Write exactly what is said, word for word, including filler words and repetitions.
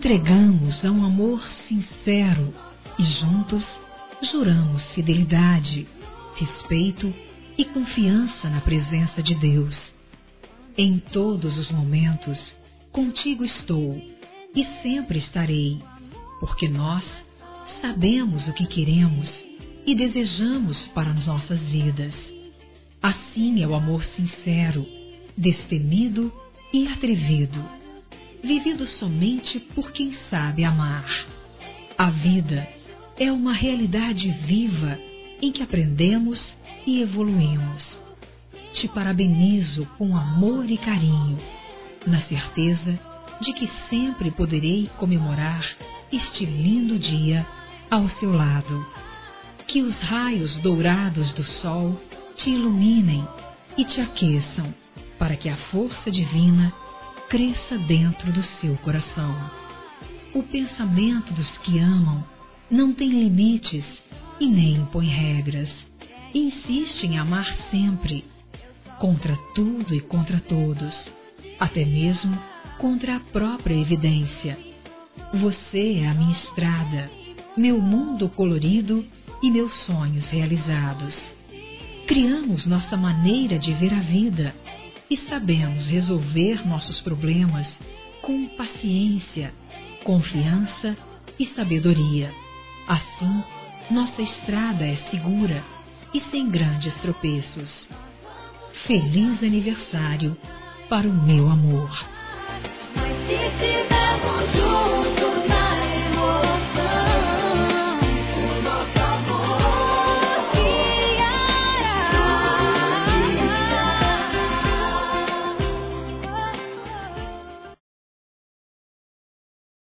entregamos a um amor sincero e juntos juramos fidelidade, respeito e confiança na presença de Deus. Em todos os momentos, contigo estou e sempre estarei, porque nós sabemos o que queremos e desejamos para as nossas vidas. Assim é o amor sincero, destemido e atrevido, vivido somente por quem sabe amar. A vida é uma realidade viva em que aprendemos e evoluímos. Te parabenizo com amor e carinho, na certeza de que sempre poderei comemorar este lindo dia ao seu lado. Que os raios dourados do sol te iluminem e te aqueçam, para que a força divina cresça dentro do seu coração. O pensamento dos que amam não tem limites e nem impõe regras. Insiste em amar sempre, contra tudo e contra todos, até mesmo contra a própria evidência. Você é a minha estrada, meu mundo colorido e meus sonhos realizados. Criamos nossa maneira de ver a vida e sabemos resolver nossos problemas com paciência, confiança e sabedoria. Assim, nossa estrada é segura e sem grandes tropeços. Feliz aniversário para o meu amor.